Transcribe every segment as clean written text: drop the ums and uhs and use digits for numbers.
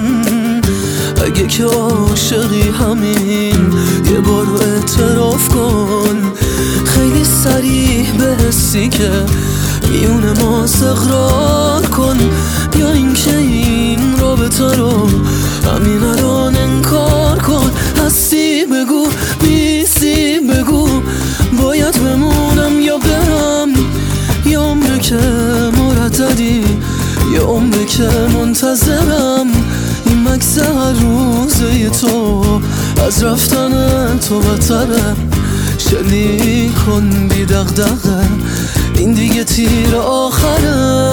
اگه که عاشقی همین یه بار اعتراف کن. خیلی سریع به حسی که میون ما اقرار کن، یا اینکه این رابطه رو همین الان انکار کن. هستی بگو، نیستی بگو، باید بمونم یا برم. یه عمره که مرددی، یه عمره که منتظرم. این مکس هر روزه تو از رفتن تو بتره. شلیک کن بی دغدغه، این دیگه تیر آخره،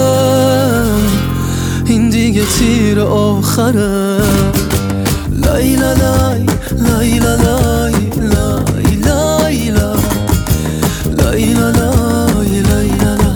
این دیگه تیر آخره. لای لای لای لای لای لای لای لای لای لای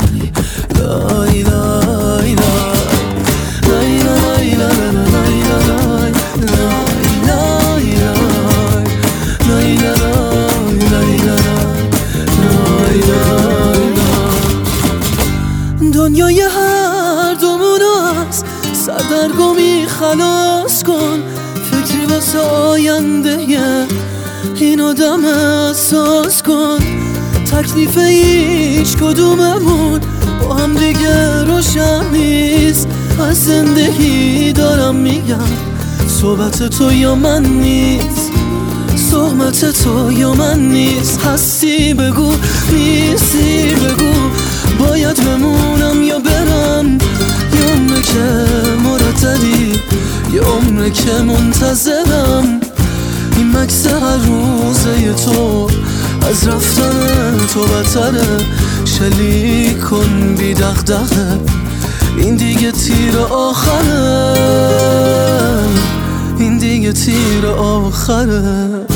دنیای هر دومون از سردرگمی خلاص کن. فکری واسه آینده این آدم احساس کن. تکلیف هیچ کدوممون با هم دیگه روشن نیست. از زندگی دارم میگم صحبت تو یا من نیست، صحبت تو یا من نیست. هستی بگو، نیستی بگو، باید بمونم یا برم. یه عمره که مرددی، یه عمره که منتظرم. این مکس هر روزه تو از رفتن تو بتره. شلیک کن بی دغدغه، این دیگه تیر آخره، این دیگه تیر آخره.